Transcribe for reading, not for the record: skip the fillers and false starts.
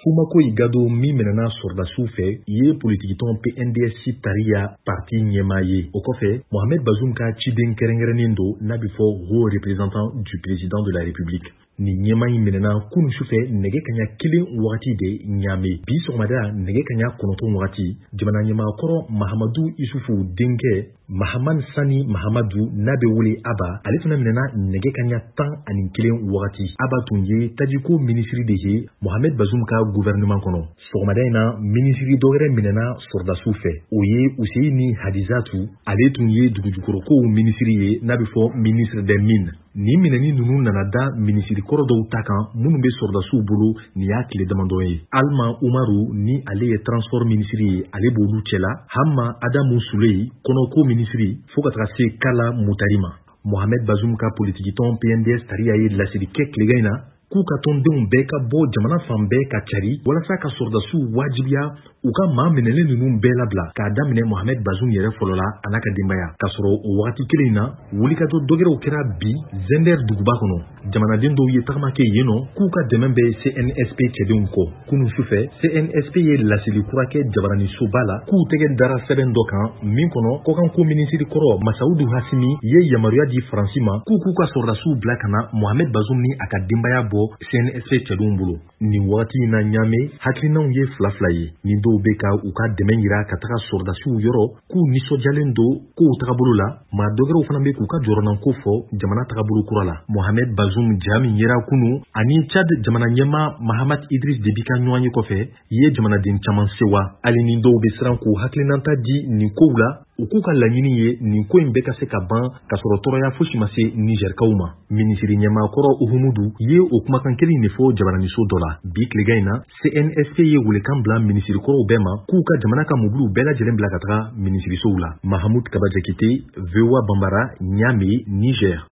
Fumako Igado mi menana sordasiw fɛ ye politikitɔn PNDS tariya parti ɲɛmaa ye. O kɔfɛ Mohamed Bazoum ka ciden kɛrɛnkɛrɛnnen don n'a bɛ fɔ haut représentant du président de la République. Ni ɲɛmaa in minɛna kunun sufɛ nɛgɛ kaɲa 1 wagati de Ɲame. Bi sɔgɔmada nɛgɛ kaɲa 9 wagati jamana ɲɛmaakɔrɔ Mahamadu Isufu denkɛ Mahaman Sani Mahamadu n'a bɛ wele Aba, ale fana minɛna nɛgɛ kaɲa 11 wagati. Aba tun ye tajiko minisiri de ye Mohamed Bazoum ka gouvernement kɔnɔ. Sɔgɔmada in na minisiri dɔwɛrɛ minɛna sɔrdasiw fɛ. O ye Useyini Hadizatu, ale tun ye dugujukoroko minisiri ye n'a bɛ fɔ ministre des mines. Ni minɛni ninnu nana da minisiri kɔrɔ dɔw ta kan minnu bɛ sɔrdasiw bolo ni y'a tile damadɔ ye. Alma Umaru ni ale ye transport minisiri ye, ale b'olu cɛla. Hamma Adamu Suley kɔnɔko minisiri fo ka taga se Kala Mutari ma. Mohamed Bazoum ka politikitɔn PNDS tariya ye lasiri kɛ tilegan in na k'u ka tɔndenw bɛɛ ka bɔ jamana fan bɛɛ ka cari walasa ka sɔrdasiw wajibiya u ka maa minɛlen ninnu bɛɛ labila k'a daminɛ Mohamed Bazoum yɛrɛ fɔlɔ la a n'a ka denbaya. K'a sɔrɔ o wagati kelen in na wulikajɔ dɔgɛrɛw kɛra bi Zender duguba kɔnɔ. Jamanaden dɔw ye tagama kɛ yen nɔ k'u ka dɛmɛ bɛ CNSP cɛdenw kɔ. Kunun sufɛ CNSP ye lasili kura kɛ jabaranisoba la k'u tɛgɛ dara sɛbɛn dɔ kan min kɔnɔ kɔkanko minisiri kɔrɔ Masaudu Hasimi ye yamaruya di Faransi ma k'u ka sɔrdasiw bila ka na Mohamed Bazoum ni a ka denbaya bɔ CNSP cɛdenw bolo. Nin wagati in na Ɲame hakilinaw ye fila ye. Ni dɔw bɛ ka u ka dɛmɛ yira ka taga sɔrdasiw yɔrɔ k'u nisɔndiyalen don k'u tagabolo la, maa dɔgɛrɛw fana bɛ k'u ka jɔrɔnanko fɔ jamana tagabolo kura la. Mohamed Bazoum ja min yera kunu ani Tchad jamana ɲɛmaa Mahamat Idriss Déby ka ɲɔgɔn ye kɔfɛ ye jamanaden caman sewa. Hali ni dɔw bɛ siran k'u hakilinanta di nin kow la, u k'u ka laɲini ye nin ko in bɛɛ ka se ka ban ka sɔrɔ tɔɔrɔya fosi ma se Nigerkaw ma. Minisiri ɲɛmaakɔrɔ Uhumudu ye o kumakan kelen de fɔ jabaraniso dɔ la. Bi tilegan in na CNSP ye welekan bila minisiri kɔrɔw bɛɛ ma k'u ka jamana ka mobiliw bɛɛ lajɛlen bila ka taga minisirisow la. Mahamoud Kaba Jakite, VOA Bambara, Ɲame, Niger.